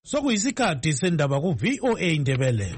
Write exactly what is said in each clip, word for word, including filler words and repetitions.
Sokuyisikhathi sendaba ku V O A Ndebele.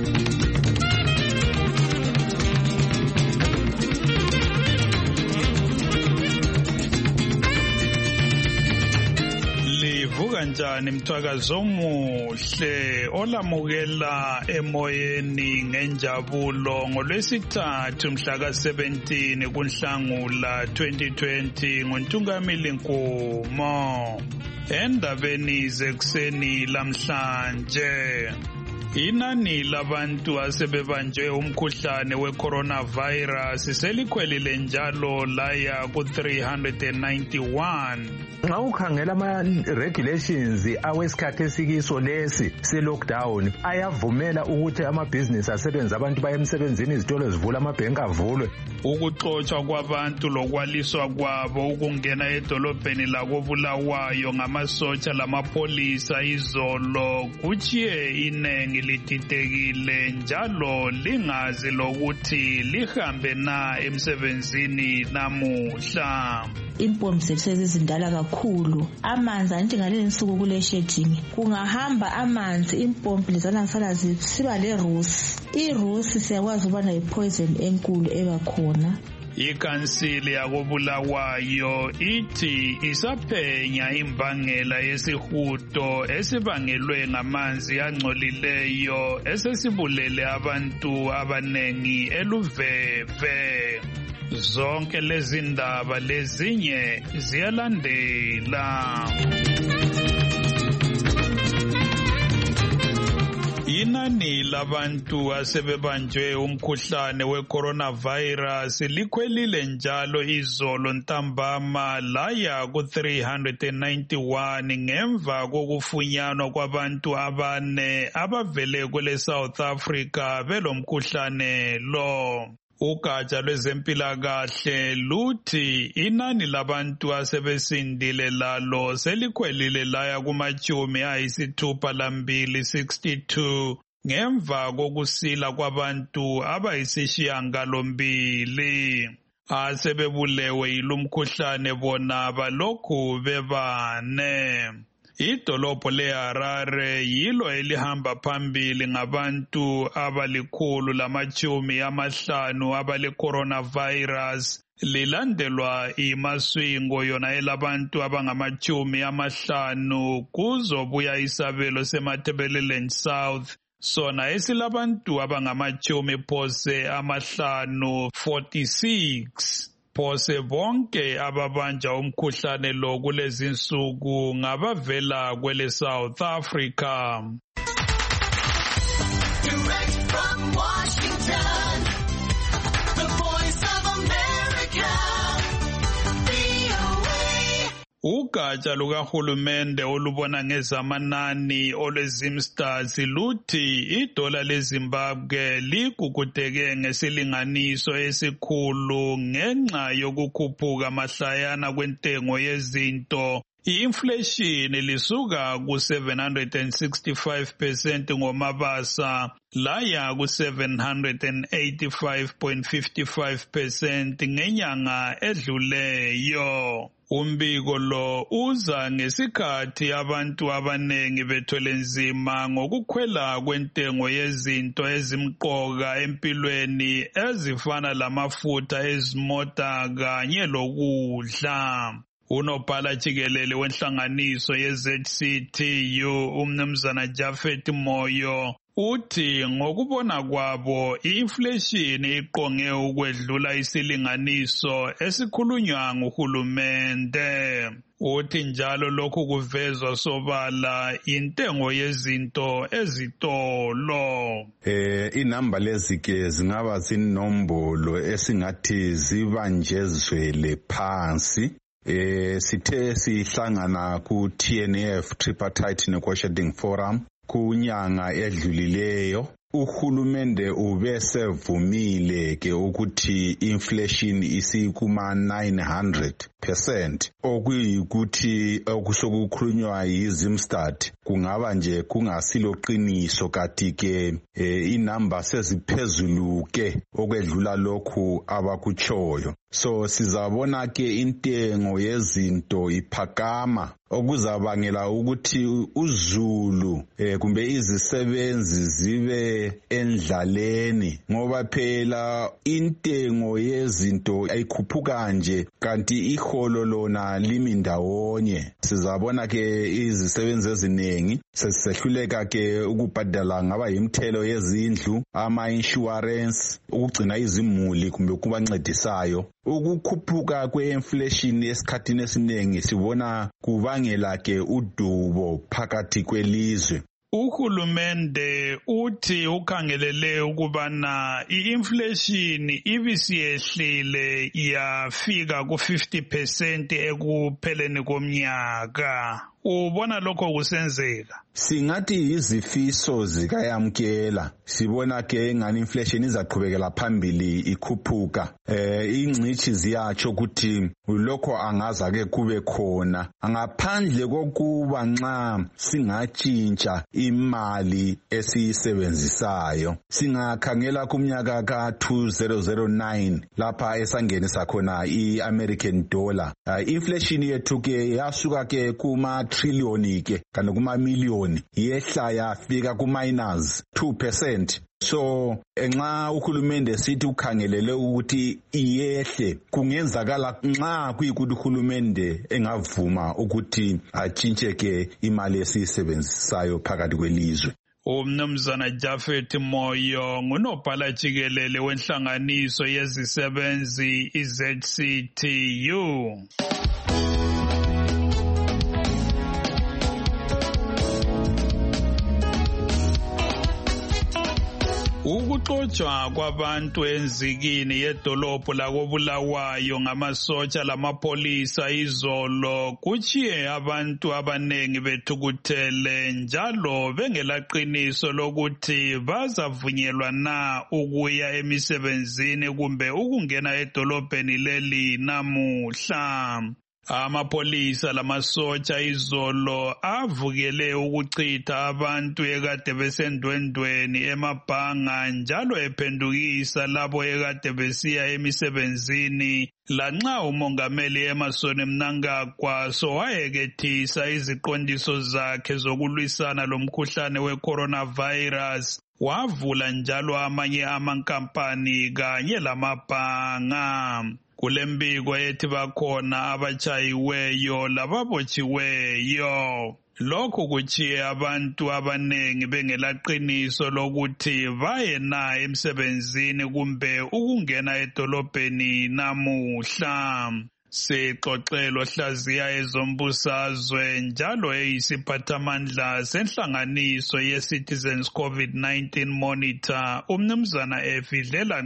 Kanjani mthwakazo omuhle olamukela emoyeni ngenjabulo ngolwesithathu mhla ka seventeen kuNhlangula twenty twenty nguNtungamili Nkomo. Endabeni zekuseni lamhlanje, inani labantu asebebanjwe umkhuhlane we-coronavirus selikhwelile njalo laya ku three hundred ninety-one. Nxa ukhangela ama-regulations awesikhathi esikiso lesi se-lockdown ayavumela ukuthi amabhizinisi asebenze, abantu baye emsebenzini, izitolo zivula, amabhenki avulwe. Ukuxotshwa kwabantu lokwaliswa kwabo ukungena edolobheni lakobulawayo ngamasotsha lamapolisa izolo kutshiye inengi lididekile njalo lingazi lokuthi lihambe na emsebenzini namuhla. Impompi zethu sezizindala kakhulu, amanzi anti ngaleli nsuku kule shedding kungahamba amanzi impompi lezana ngisala zisiba le rusi. Irusi siyakwazi ukubana yipoison enkulu ebakhona. Ikansili yakobulawayo ithi isaphenya imbangela yesihudo esibangelwe ngamanzi angcolileyo esesibulele abantu abanengi eluveve. Zonke lezi ndaba lezinye ziyalandela. Inani labantu asebebanjwe umkhuhlane we-coronavirus likhwelile njalo izolo ntambama laya ku three hundred ninety-one ngemva kokufunyanwa kwabantu abane abavele kwele South Africa belomkhuhlane lo. Ugatsha lwezempilakahle luthi inani labantu asebesindile lalo selikhwelile laya kumachumi ayisithupha lambili sixty-two ngemva kokusila kwabantu abayisishiyangalombili. Asebebulewe yilumkhuhlane bona balokhu bebane. Idolobho leHarare yilo elihamba phambili ngabantu abalikhulu lamachumi amahlanu abale coronavirus, lilandelwa iMasvingo yona elabantu abangamachumi amahlanu, kuzobuya isabelo seMatabeleland South sona esilabantu abangamachumi phose amahlanu forty-six. Phose bonke ababanja umkhuhlane lo kulezi nsuku ngabavela kwele South Africa. Direct from Washington, the Voice of America, V O A. Ugatsha lukahulumende olubona ngezamanani olwezimstars luthi idola leZimbabwe ligugudeke ngesilinganiso esikhulu ngenxa yokukhuphuka mahlayana kwentengo yezinto. I-inflation lisuka ku seven hundred sixty-five percent ngomabasa laya ku seven hundred eighty-five point five five percent ngenyanga edluleyo. Umbiko lo uza ngesikhathi abantu abanengi bethwele nzima ngokukhwela kwentengo yezinto ezimqoka empilweni ezifana lamafutha ezimota kanye lokudla. Unobhala jikelele wenhlanganiso ye-Z C T U umnumzana Japhet Moyo uthi ngokubona kwabo i-inflation iqonge ukwedlula isilinganiso esikhulunywa nguhulumende. Uthi njalo lokhu kuvezwa sobala intengo yezinto ezitolo. Eh inamba lezi ke zingaba zinombolo esingathi zibanjezwele phansi. Eh sithe sihlangana ku T N F Tripartite Negotiating Forum kunyanga edlulileyo Uhulumende ubesevumile ke ukuthi inflation isikuma nine hundred percent okuyikuthi okusokukhulunywa yiZimstad kungaba nje kungasilo qiniso kanti ke eh, inamba seziphezulu ke okwedlula lokhu abakuchoyo. So sizabona ke intengo yezinto iphakama okuzabangela ukuthi uZulu eh, kumbe izisebenzi zibe endlaleni ngoba phela intengo yezinto ayikhuphuka nje kanti iholo lona limi ndawonye. Sizabona ke izisebenzi eziningi sesisehluleka ke ukubhadala ngaba imthelo yezindlu, ama insurance, ukugcina izimuli kumbe kubancedisayo. Ukukhuphuka kwe-inflation esikhathini esiningi sibona kubangela ke udubo phakathi kwelizwe. Uhulumende uthi ukhangelele ukubana i-inflation ibisiyehlile yafika ku fifty percent ekupheleni komnyaka. Ubona lokho kusenzeka? Singathi izifiso zikayamkela. Sibona ke ngani inflation izaqhubekela phambili ikhuphuka. Eh ingcithi ziyatsho ukuthi lokho angaza ke kube khona. Ngaphandle kokuba nxa singatshintsha imali esiyisebenzisayo. Singakhangela kumnyaka ka two thousand nine lapha esangenisa khona i-American dollar. Uh, inflation yethu ke yasuka ke kuma trillion ke kana kuma million yehla yafika ku minus two percent. So nxa uhulumende sithi ukhangelele ukuthi iyehle kungenzakala nxa kuyikuthi uhulumende engavuma ukuthi atshintshe ke imali esisebenzisayo phakathi kwelizwe. Umnumzana Japhet Moyo ngunobhala jikelele wenhlanganiso yezisebenzi i-Z C T U. Ukuxotshwa kwabantu enzikini yedolobho lakobulawayo ngamasotsha lamapolisa izolo kuchiye abantu abanengi bethukuthele njalo bengelaqiniso lokuthi bazavunyelwa na ukuya emisebenzini kumbe ukungena edolobheni leli namuhla. Amapolisa lamasotsha izolo avukele ukuchitha abantu ekade besendwendweni emabhanga njalo ephendukisa labo ekade besiya emisebenzini lanxa umongameli Emmerson Mnangagwa sowayekethisa iziqondiso zakhe zokulwisana lomkhuhlane we-coronavirus. Wavula njalo amanye amankampani kanye lamabhanga. Kulembiko ethi bakhona abachayiweyo lababotshiweyo. Lokhu kuchiye abantu abanengi bengelaqiniso lokuthi baye na emsebenzini kumbe ukungena edolobheni namuhla. Sixoxelo hlaziya ezombusazwe njalo eyisiphathamandla senhlanganiso ye-Citizens COVID nineteen Monitor umnumzana Efidlela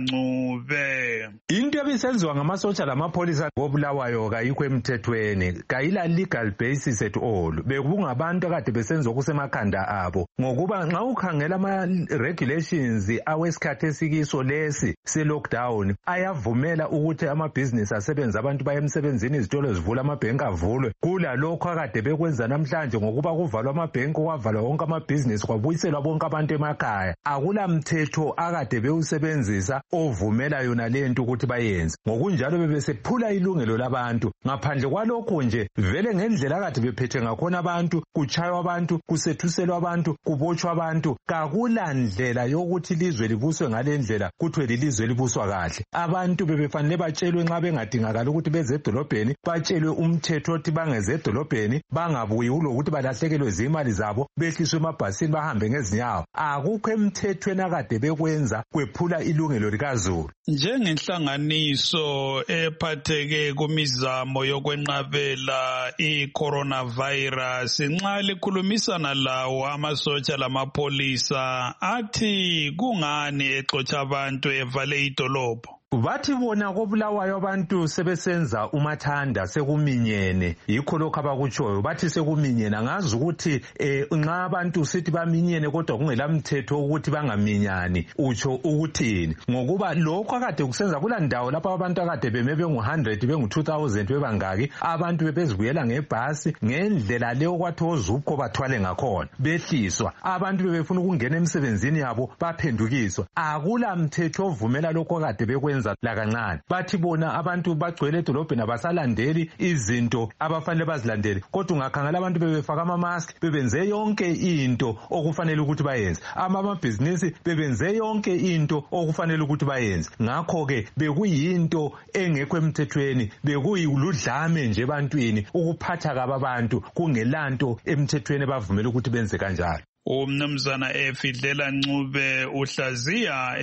Ncube. Into ebisenziwa ngamasotsha lamapolisa ngobulawayo kayikho emthethweni, kayila legal basis at all. Bekungabantu akade besenza okusemakhanda abo ngokuba nxa ukhangela ama regulations awesikhathi esikiso lesi se lockdown ayavumela ukuthi amabhizinisi asebenza abantu baye emsebenzini, izitolo ezivula, amabhenki avulwe. Kula lokho akade bekwenza namhlanje ngokuba kuvalwa amabhenki, kwavalwa wonke amabhizinisi, kwabuyiselwa bonke abantu emakhaya. Akula mthetho akade bewusebenzisa ovumela yona lento ukuthi bayenze. Ngokunjalo bebesephula ilungelo labantu. Ngaphandle kwalokho nje vele ngendlela akade bephethe ngakhona abantu, kuchaywa abantu, kusethuselwa abantu, kubotshwa abantu, kakula ndlela yokuthi ilizwe libuswe ngalendlela kuthiwe lilizwe libuswa kahle. Abantu bebefanele batshelwe nxa bengadingakala ukuthi beze edolobheni, batshelwe umthetho othi bangeze edolobheni, bangabuyi ulokuthi balahlekelwe zimali zabo, behliswe emabhasini bahambe ngezinyawo. Akukho emthethweni akade bekwenza kwephula ilungelo likaZulu. Njengenhlanganiso ephatheke kumizamo yokwenqabela i-coronavirus, nxa likhulumisana lawo amasotsha lamapolisa athi kungani exotsha abantu evale idolobho? Bathi bona kobulawayo abantu sebesenza umathanda sekuminyene, yikho lokho abakutshoyo bathi sekuminyene. Ngazi ukuthi eh nxa abantu sithi baminyene kodwa kungela mthetho ukuthi bangaminyani, utsho ukuthini? Ngokuba lokho akade kusenza kulandawo lapho abantu akade beme bengu one hundred bengu two thousand bebangaki, abantu bebezibuyela ngebhasi ngendlela leyo kwathi ozupho bathwale ngakhona, behliswa abantu bebefuna ukungena emsebenzini yabo baphendukiswa. Akula mthetho ovumela lokho akade bekwenza lakancane. Bathi bona abantu bagcwele edolobheni abasalandeli izinto abafanele bazilandele, kodwa ungakhangela abantu bebefaka ama-mask, bebenze yonke into okufanele ukuthi bayenze, amabhizinisi bebenze yonke into okufanele ukuthi bayenze. Ngakho-ke bekuyinto engekho emthethweni, bekuyiludlame nje ebantwini ukuphatha kaba abantu kungelanto emthethweni bavumela ukuthi benze kanjalo. Umnumzana Efidlela Ncube uhlaziya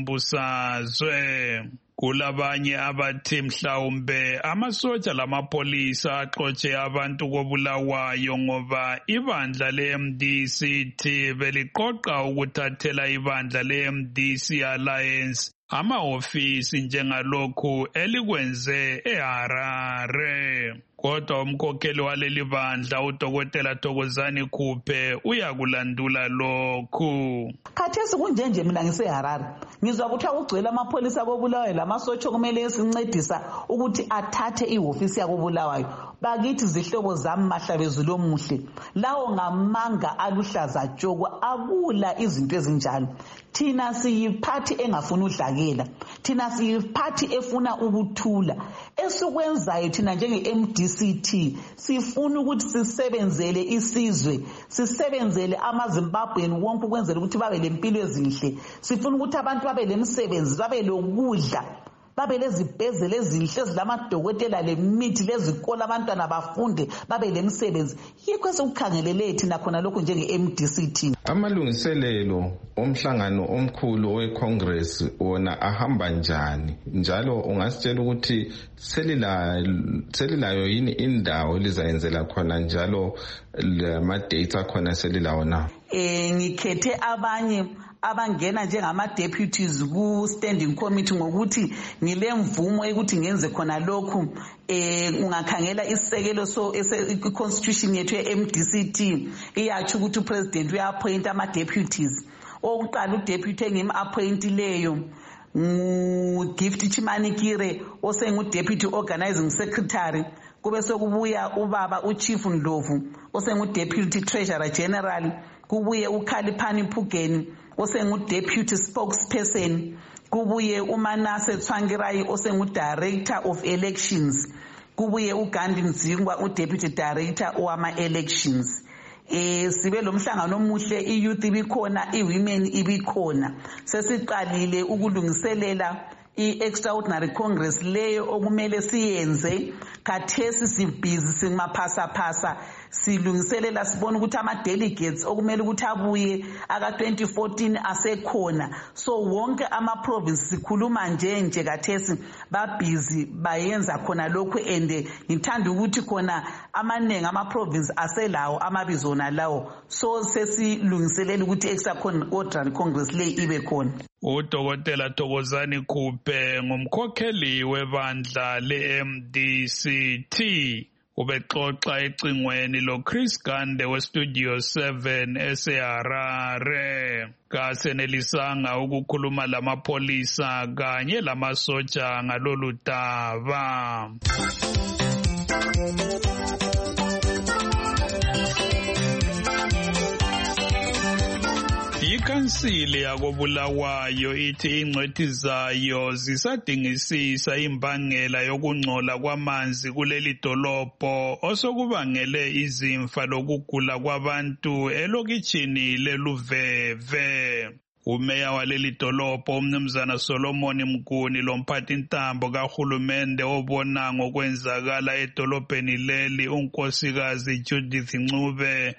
ezombusazwe. Kulabanye abathi mhlawumbe amasotsha lamapolisa axotshe abantu kobulawayo ngoba ibandla le-M D C T beliqoqa ukuthathela ibandla le-M D C Alliance ama-ofisi njengalokhu elikwenze eHarare. Kodwa umkhokheli waleli bandla uDokotela Thokozani Khuphe uyakulandula lokhu. Khathesi kunjenje mina ngiseHarare ngizwa ukuthi akugcwele amapholisa kobulawayo lamasotsha kumele esincedisa ukuthi athathe ihofisi yakobulawayo. Bakithi zihlobo zami mahlabezulu omuhle, lawo ngamanga aluhlaza tshoko, akula izinto ezinjalo. Thina siyiphathi engafuna udlakela, thina siyiphathi efuna ukuthula. Esukwenzayo thina njenge-M D C T sifuna ukuthi sisebenzele isizwe, sisebenzele amaZimbabwean wonke ukwenzela ukuthi babe lempilo ezinhle. Sifuna ukuthi abantu babe lemsebenzi, babe lokudla, babe lezibhedlela ezinhle ezilamadokotela lemithi lezikole abantwana bafunde babe lemsebenzi. Yikho esikukhangelele thina khona lokhu njenge-M D C T. Amalungiselelo omhlangano omkhulu weCongress wona ahamba njani, njalo ungasitshela ukuthi selila selilayo yini indawo elizayenzela khona, njalo ama-dates akhona selilawo na? Eh ngikhethe abanye abangena njengama-deputies ku-standing committee ngokuthi ngilemvumo ukuthi ngenze khona lokhu. Eh ungakhangela isisekelo so i-constitution yethu ye-M D C T iyatsho ukuthi upresident uya-appoint ama-deputies. Okuqala udeputy engim-appointileyo ngu-Gift Chimanikire osengu-deputy organizing secretary. Kube sokubuya ubaba uChief Ndlovu osengu-deputy treasurer general. Kubuye uKhaliphani Phugeni osengu-deputy spokesperson. Kubuye uManase Tsvangirai osengu-director of elections. Kubuye uGandhi Mzingwa u-deputy director owama-elections. Eh sibe lo mhlangano omuhle, i-youth ibikhona, i-women ibikhona. Sesiqalile ukulungiselela i-extraordinary congress leyo okumele siyenze. Khathesi sibhizi simaphasa-phasa silungiselela, sibona ukuthi ama-delegates okumele ukuthi abuye aka twenty fourteen asekhona. So wonke ama-province sikhuluma nje nje khathesi babhizi bayenza khona lokhu, and ngithanda ukuthi khona amaningi ama-province aselawo amabizo nalawo. So sesilungiselela ukuthi extraordinary congress le ibe khona. uDokotela Thokozani Khuphe ngumkhokheli webandla le-M D C T ubexoxa ecingweni loChris Gande weStudio seven eseHarare. Kasenelisanga ukukhuluma lamapolisa kanye lamasotsha ngalolu daba. Ikhansili yakobulawayo ithi ingcwethi zayo zisadingisisa imbangela yokungcola kwamanzi kuleli dolobho osokubangele izimfa lokugula kwabantu elokitshini leLuveve. Umeya waleli dolobho umnumzana Solomon Mguni lomphathi ntambo kahulumende obona ngokwenzakala edolobheni leli unkosikazi Judith Ncube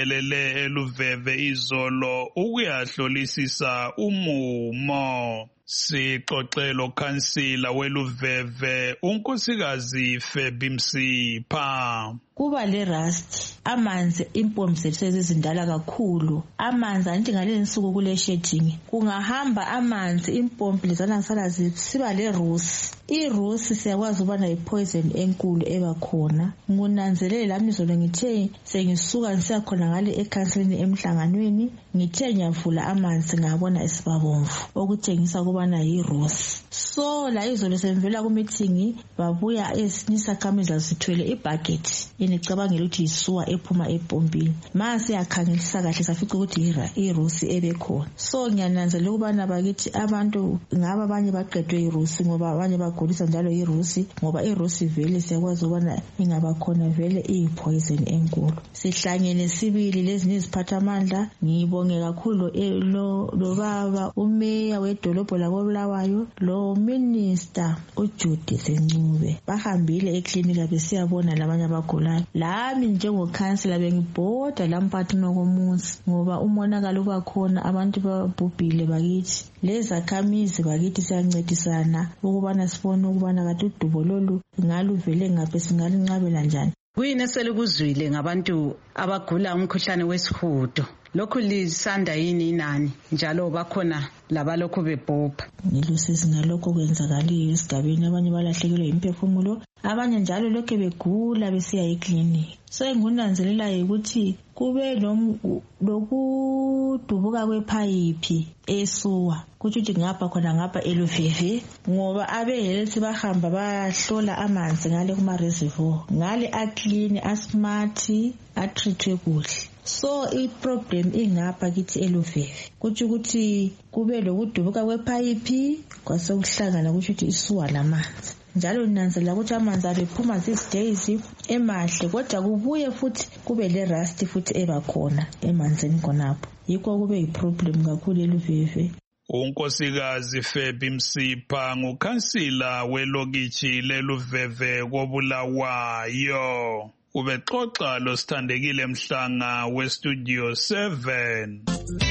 bethekelele eLuveve izolo ukuyahlolisisa umumo. Sixoxe lokhansila weLuveve unkosikazi Febi Msipha. Kuba le rust, amanzi impompi zethu sezizindala kakhulu. Amanzi anti ngaleli nsuku kule shedding. Kungahamba amanzi impompi lezana sala siba le rusi. I rusi siyakwazi ubana i poison enkulu eba khona. Ngunanzelele lami izolo ngithe sengisuka ngisiya khona ngale ecounseling emhlanganweni, ngithe ngiyavula amanzi ngabona isibabomvu okutshengisa kubana yi rusi. So la izolo semvela ku meeting babuya esinisakhameza sithwele i bucket. Ngicabangela ukuthi isuwa ephuma epompini. Mase yakhangelisa kahle safica ukuthi irusi ebekhona. So ngiyananzelela ukubana bakithi abantu ngaba abanye baqedwe irusi ngoba abanye bagulisa njalo irusi ngoba irusi vele siyakwazi ukubana ingaba khona vele iyipoison enkulu. Sihlangene sibili lezi niziphatha amandla. Ngibonge kakhulu lo lo baba umeya wedolobho lakoBulawayo lo minister uJudy Sencube. Bahambile eklinika besiyabona labanye abagulayo. Lami njengokhansela bengibhoda lamphathi nokomuzi ngoba umonakalo ubakhona abantu babhubhile bakithi. Leza khamizi bakithi siyancedisana ukubana sibone ukubana kade udubo lolu ngaluvele ngaphe singalinqabela njani. Kuyini eselikuzwile ngabantu abagula umkhuhlane wesihudo? Lokhu lisanda yini inani njalo bakhona labalokho bebhopha? Ngilusizi ngalokho kwenzakaliyo esigabeni, abanye balahlekelwe imphefumulo, abanye njalo lokho begula besiya eklinika. So engunanzelela ukuthi kube lokudubuka kwephayiphi esuwa kuthi ukuthi ngapha khona ngapha eLuveve ngoba abe health bahamba bahlola amanzi ngale kuma reservoir ngale aclean asmart atreatwe kuhle. So I problem ingapha kithi eLuveve kuthi ukuthi kube lokudubuka kwephayiphi kwasokuhlangana kuthi ukuthi isuwa lamanzi. Njalo ninanzelela ukuthi amanzi abephuma these days emahle kodwa kubuye futhi kube le rust futhi ebakhona emanzini khonapho. Yikho kube yiproblem kakhulu eLuveve. Unkosikazi Febi Msipha ngukhansila welokishi leLuveve koBulawayo. Ubexoxa lo Sithandekile Mhlanga weStudio seven.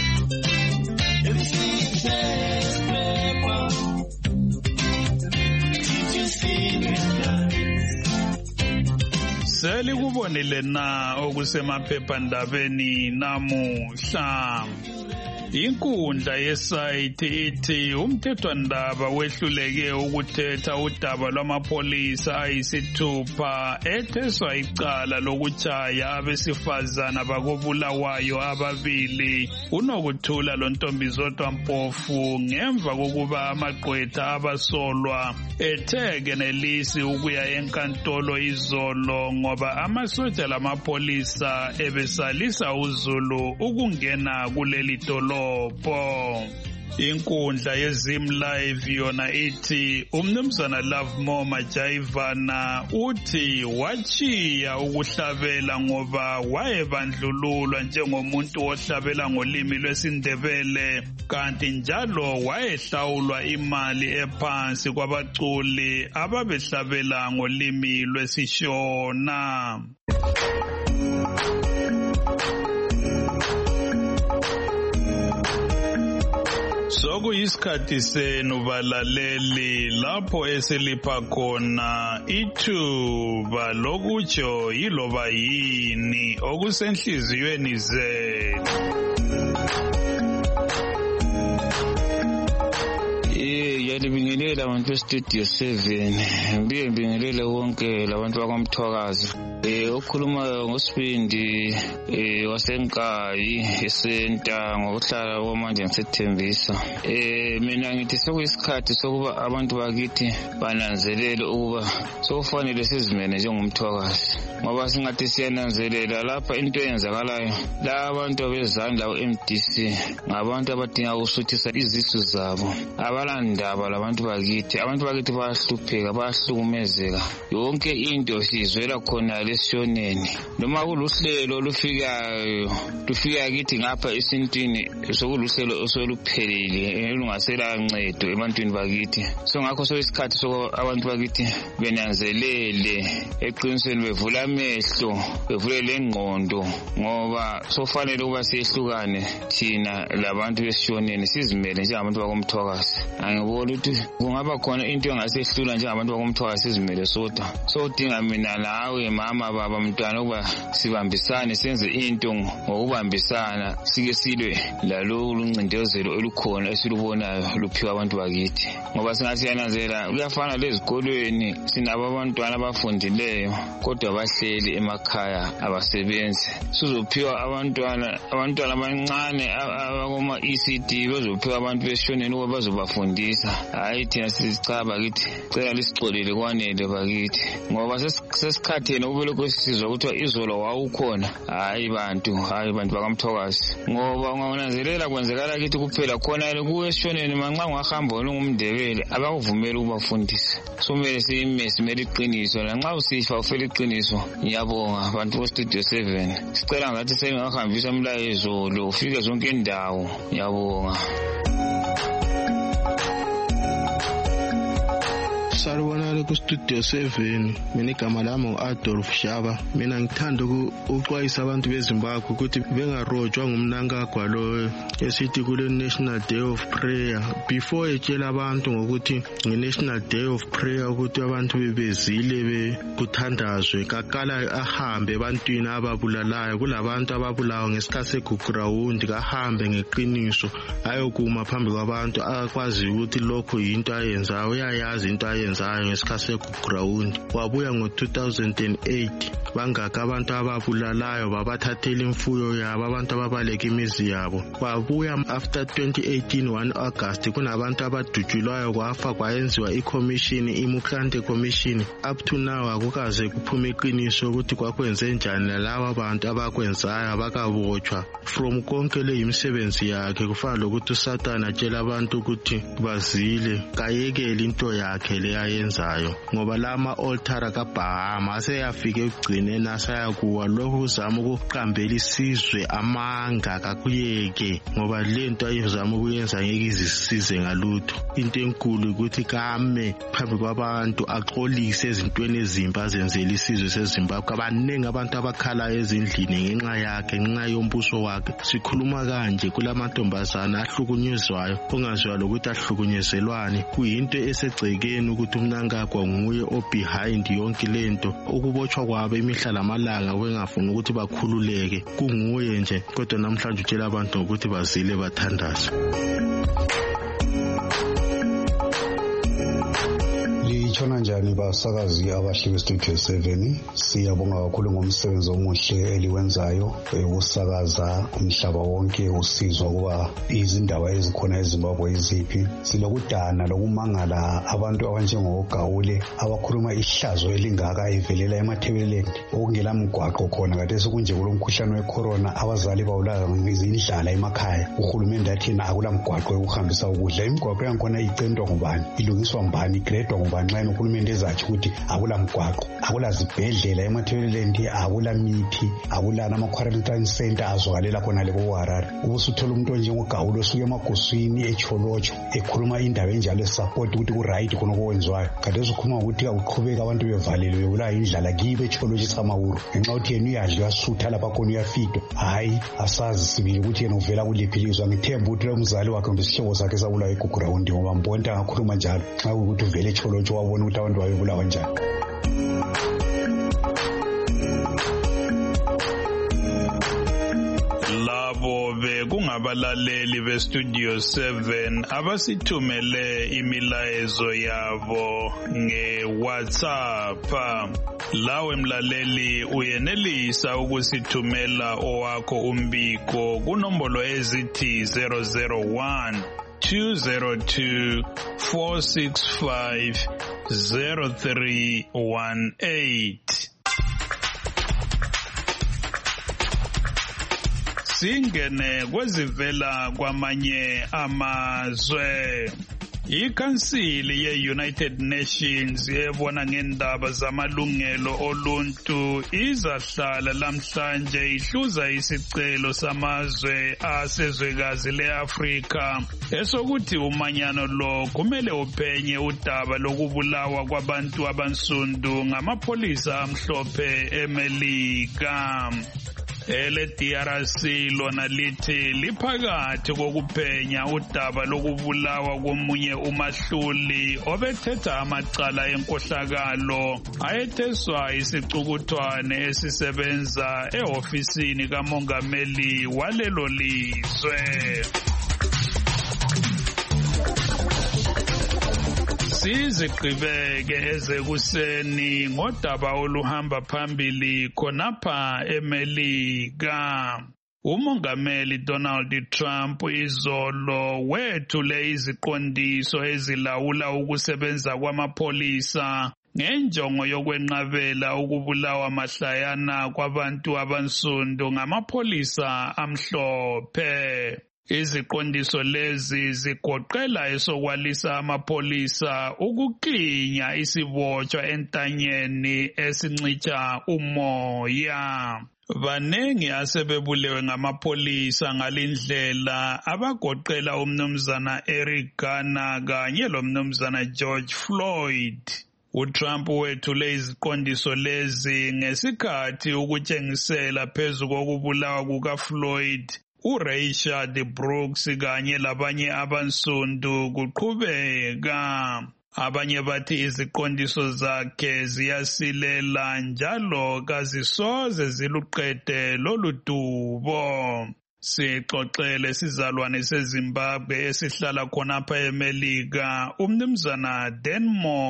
Seli kubonile na okusemaphephandabeni namuhla. Inkundla yesayithi ithi umthethwandaba wehluleke ukuthetha udaba lwamapolisa ayisithupha etheswa icala lokutshaya abesifazana bakoBulawayo ababili uNokuthula loNtombizodwa Mpofu ngemva kokuba amagqwetha abasolwa etheke nelisi ukuya enkantolo izolo ngoba amasotsha lamapolisa ebesalisa uZulu ukungena kuleli dolobho. Inkundla yeZim Live yona ithi umnumzana Lovemore Majaivana uthi wachiya ukuhlabela ngoba wayebandlululwa njengomuntu ohlabela ngolimi lwesiNdebele kanti njalo wayehlawulwa imali ephansi kwabaculi ababehlabela ngolimi lwesiShona. Sokuyisikhathi senu balaleli lapho eselipha khona ithuba lokutsho yiloba yini okusenhliziyweni zenu. Ngiyalibingelela abantu beStudio seven. Ngibingelele wonke labantu bakwamthokazi. Eh okhuluma ngosibindi eh wasenkayi esenta ngokuhlala kwamanje ngisethembisa. Eh mina ngithi sokuyisikhathi sokuba abantu bakithi bananzelele ukuba sokufanele sizimene njengomthokazi. Ngoba singathi siyananzelela lapha into eyenzakalayo. La abantu bezandla ku-M D C ngabantu abadinga ukusuthisa izisu zabo. Abalandaba labantu bakithi, abantu bakithi bayahlupheka, bayahlukumezeka. Yonke into sizwela khona lesiyoni beshoneni noma kuluhlelo olufikayo lufika kithi ngapha esintini sokuluhlelo osoluphelile lungasela ncedo ebantwini bakithi so ngakho so isikhathi so abantu bakithi benanzelele eqinisweni bevula amehlo bevule lengqondo ngoba sofanele ukuba siyehlukane thina labantu besishoneni sizimele njengabantu bakomthokazi angibona ukuthi kungaba khona into engasehlula njengabantu bakomthokazi sizimele sodwa so udinga mina nawe mama baba mntwana ukuba sibambisane senze into ngokubambisana sike silwe lalo luncindezelo olukhona esilubonayo luphiwa abantu bakithi ngoba singathi yananzela kuyafana lezikolweni sinabo abantwana abafundileyo kodwa bahleli emakhaya abasebenzi sizophiwa abantwana abantwana abancane abakoma E C D bezophiwa abantu besishoneni ukuba bazobafundisa hayi thina sicaba kithi cela lisixolele kwanele bakithi ngoba sesikhatheni ubele kwesizwe ukuthi izolo wawukhona hayi bantu hayi bantu bakamthokazi ngoba ungananzelela kwenzekala kithi kuphela khona kuweshoneni manxa ungahamba ungumndebele abakuvumela ukubafundisa somele siyime simele iqiniso lanxa usifa ufela iqiniso ngiyabonga abantu bo Studio seven sicela ngathi sengahambisa umlayezo lo ufike zonke indawo ngiyabonga. Salubonani ku Studio seven mina igama lami uAdolf Shaba mina ngithanda ukuxwayisa abantu beZimbabwe ukuthi bengarojwa ngumnankagwa lo esithi kule National Day of Prayer before etshela abantu ngokuthi nge-National Day of Prayer ukuthi abantu bebezile bekuthandazwe kakala ahambe ebantwini ababulalayo kulabantu ababulawa ngesikhathi segugrawundi kahambe ngeqiniso ayokuma phambi kwabantu akwazi ukuthi lokho yinto ayenzayo uyayazi into ayenzayo ngesikhathi segugrawundi wabuya ngo two thousand eight bangaka abantu ababulalayo babathathela imfuyo yabo abantu ababaleka imizi yabo wabuya after twenty eighteen one August kunabantu abadutshulwayo kwafa kwayenziwa i-commission iMukante commission up to now akukaze kuphume iqiniso ukuthi kwakwenze njani lalawa abantu abakwenzayo abakabotshwa from konke le imisebenzi yakhe kufana lokuthi uSathane atshela abantu ukuthi bazile kayekele into yakhe le ayenzayo ngoba lama altar kaBhahama aseyafike ugcine nasayakuwa lokho uzama ukuqambela isizwe amanga kakuyeke ngoba lento ayizama ukuyenza ngeke izisize ngalutho into enkulu ukuthi kame phambi kwabantu axolise ezintweni ezimba zenzela isizwe seZimbabwe abaningi abantu abakhala ezindlini ngenxa yakhe ngenxa yombuso wakhe sikhuluma kanje kulamantombazana ahlukunyezwayo kungaziwa lokuthi ahlukunyezelwane kuyinto esegcekeni ukuthi umnankagwa nguye obehind yonke lento ukubotshwa kwabo imihla lamalanga wengafuna ukuthi bakhululeke kunguye nje kodwa namhlanje utshela abantu ukuthi bazile bathandaza. Litshona njani basakazi abahle beStudio seven siyabonga kakhulu ngomsebenzi omuhle eliwenzayo ukusakaza umhlaba wonke usizwa kuba izindaba ezikhona eZimbabwe iziphi silokudana lokumangala abantu abanjengogawule abakhuluma ihlazo elingaka evelela emathebeleni okungela mgwaqo khona kade sokunje kulomkhuhlane wecorona abazali bawulayo ngizindlala emakhaya uhulumende athina akula mgwaqo ukuhambisa ukudla imigwaqo yakhona icentwa ngubani ilungiswa mbani igredwa ngubani nxa uhulumende ezathi ukuthi akula mgwaqo akula zibhedlela emathebeleni akula mithi akula nama quarantine center azwakalela khona lebo Harare ubusuthola umuntu onjengogawulo osuke emagosini echolotsho ekhuluma indaba enjalo support ukuthi ku right khona okwenziwayo kade ukhuluma ukuthi akuqhubeka abantu bevalelwe bebula indlala kibe echolotsho samawuru ngenxa ukuthi yena uyadla uyasutha lapha khona uyafito hayi asazi sibili ukuthi yena uvela kuliphilizwa ngithemba ukuthi umzali wakhe ngesihlobo sakhe sabula eGugrawundi ngoba mbonta ngakhuluma njalo xa ukuthi uvele echolotsho wabona ukuthi abantu babebulawa njani. Labo bekungabalaleli beStudio seven abasithumele imilayezo yabo ngeWhatsApp. Lawe mlaleli uyenelisa ukusithumela owakho umbiko kunombolo ezithi zero zero one two zero two four six five zero three one eight. Singene kwezivela kwamanye amazwe. Ikhansili ye-United Nations ebona ngendaba zamalungelo oluntu izahlala lamhlanje ihluza isicelo samazwe asezwekazi le-Afrika esokuthi umanyano lo kumele uphenye udaba lokubulawa kwabantu abansundu ngamapolisa amhlophe eMelika. Ele D R C lona lithi liphakathi kokuphenya udaba lokubulawa komunye umahluli obethetha amacala enkohlakalo ayetheswa isicukuthwane esisebenza ehofisini kamongameli walelo lizwe. Sizigqibeke ezekuseni ngodaba oluhamba phambili khonapha eMelika. Umongameli Donald Trump izolo wethule iziqondiso ezilawula ukusebenza kwamapolisa ngenjongo yokwenqabela ukubulawa mahlayana kwabantu abansundu ngamapolisa amhlophe. Iziqondiso lezi zigoqela esokwalisa amapolisa ukuklinya isibotshwa entanyeni esincitsha umoya. Banengi asebebulewe ngamapolisa ngalindlela abagoqela umnumzana Eric Garner kanye lomnumzana George Floyd. uTrump wethule iziqondiso lezi ngesikhathi ukutshengisela phezu kokubulawa kukaFloyd uRayshard Brooks kanye labanye abansundu kuqhubeka. Abanye bathi iziqondiso zakhe ziyasilela njalo kazisoze ziluqede lolu dubo. Sixoxele sizalwane seZimbabwe esihlala khonapha eMelika umnumzana Dan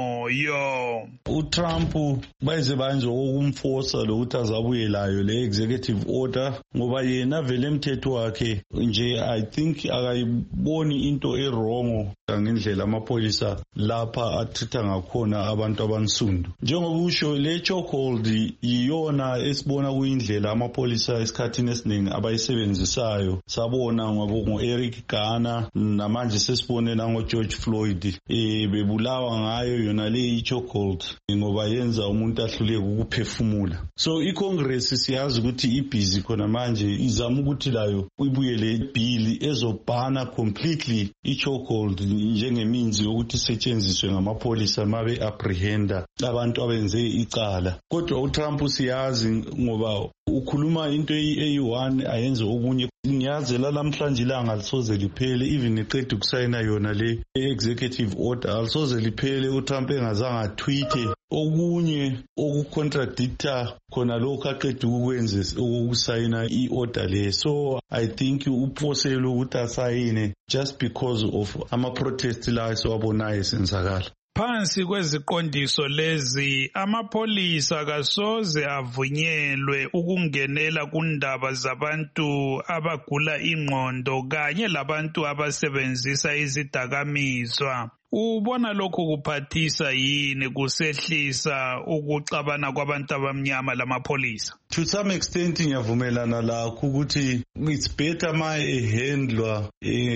Moyo. uTrump bayize banje ukumforce lokuthi azabuyelayo le executive order ngoba yena vele emthetho wakhe nje I think akayiboni into erongo ngendlela amapolisa lapha athitha ngakhona abantu abansundu. Njengoba usho le chokehold iyona esibona kuyindlela amapolisa esikhathini esiningi abayisebenzisa sabona ngo Eric Garner namanje sesibone nango George Floyd eh bebulawa ngayo yona le chokehold ngoba yenza umuntu ahluleke ukuphefumula. So iCongress siyazi ukuthi ibusy khona manje izama ukuthi layo ibuyele ibill ezobhana completely ichokehold njengeminzi yokuthi isetshenziswe ngamapolisa mabe apprehenda abantu abenze icala. Kodwa uTrump siyazi ngoba ukhuluma into eyi-one ayenze okunye. Ngiyazi lamhlanje ilanga lisoze liphele even eqeda ukusayina yona le executive order alisoze liphele uTrump engazange tweete okunye okucontradicta khona lokho aqeda ukwenza ukusayina iorder le. So I think uphosele ukuthi asayine just because of ama protest la siwabonayo senzakala. Phansi kweziqondiso lezi amapolisa kasoze avunyelwe ukungenela kundaba zabantu abagula ingqondo kanye labantu abasebenzisa izidakamizwa. Ubona lokho kuphathisa yini kusehlisa ukuxabana kwabantu abamnyama lamapolisa? To some extent ngiyavumelana lakho ukuthi it's better ma ehandlwa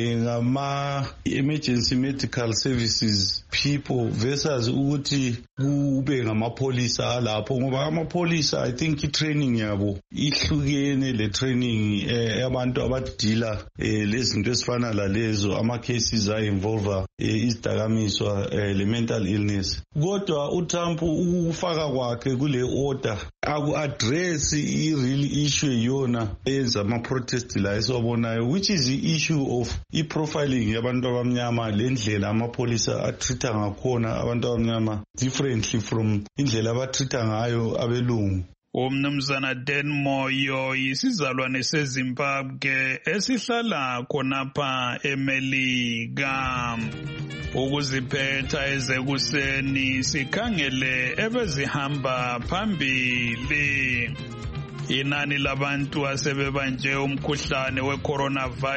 ngama emergency medical services people versus ukuthi kube ngamapolisa alapho ngoba amapolisa I think i-training yabo ihlukene le training abantu abadila lezinto ezifana lalezo ama cases ay involve izidakamizwa le mental illness. Kodwa uTrump ukufaka kwakhe kule order aku-address i-real issue yona enza ama-protest la esiwabonayo, which is the issue of i-profiling yabantu abamnyama, le ndlela amapolisa atreata ngakhona abantu abamnyama differently from indlela abatreata ngayo abelungu. Umnumzana Dan Moyo yisizalwane seZimbabwe esihlala khonapha eMelika. Ukuziphetha ezekuseni sikhangele ebezihamba phambili. Inani labantu asebebanje umkhuhlane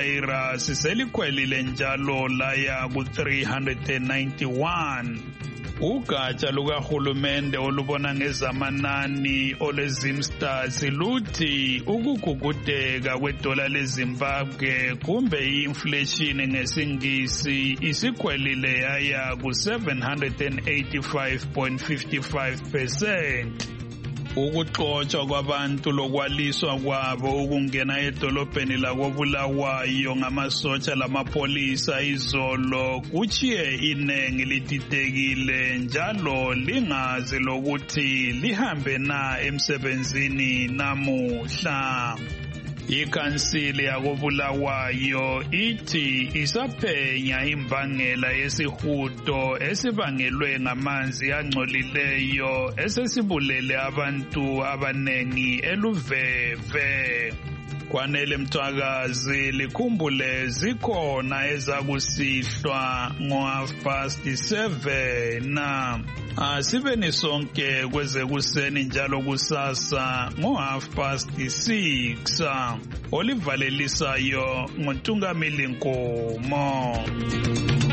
we-coronavirus selikhwelile njalo laya ku three hundred ninety-one. Ugatsha lukahulumende olubona ngezamanani olwezimstars luthi ukugugudeka kwedola leZimbabwe kumbe i-inflation ngesingisi isikhwelile yaya ku seven hundred eighty-five point five five percent. Ukuxotshwa kwabantu lokwaliswa kwabo ukungena edolobheni lakobulawayo ngamasotsha lamapolisa izolo kuchiye inengi lididekile njalo lingazi lokuthi lihambe na emsebenzini namuhla. Ikhansili yakobulawayo ithi isaphenya imbangela yesihudo esibangelwe ngamanzi angcolileyo esesibulele abantu abanengi eluveve. Kwanele Mthwakazi likhumbule zikhona ezakusihlwa ngo-half past seven. Asibeni sonke kwezekuseni njalo kusasa ngo-half past six. Olivalelisayo nguNtungamili Nkomo.